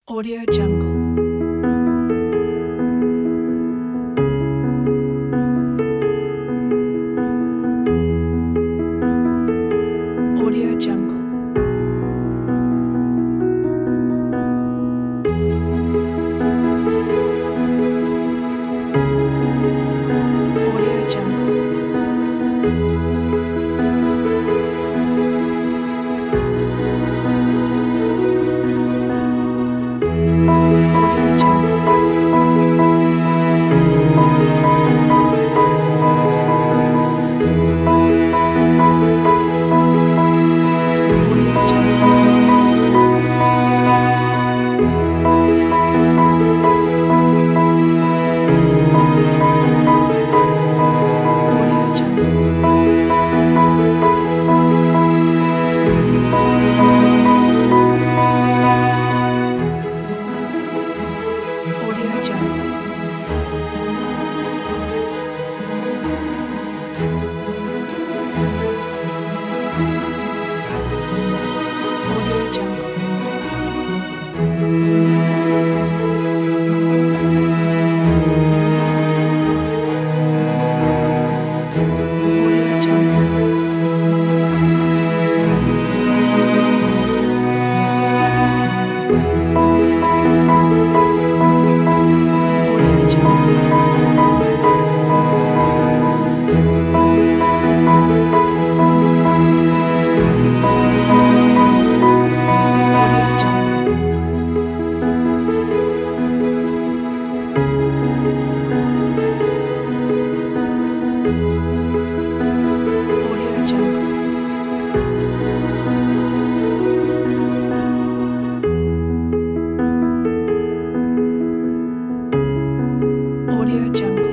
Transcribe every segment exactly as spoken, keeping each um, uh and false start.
Audio Jungle. Audio Jungle. Audio Jungle. Audio Jungle. Audio Jungle. Audio Jungle. Audio Jungle. Audio Jungle. Audio Jungle. Audio Jungle. Audio Jungle. Audio Jungle. Audio Jungle.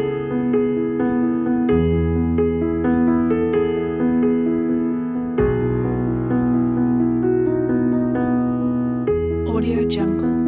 Audio Jungle.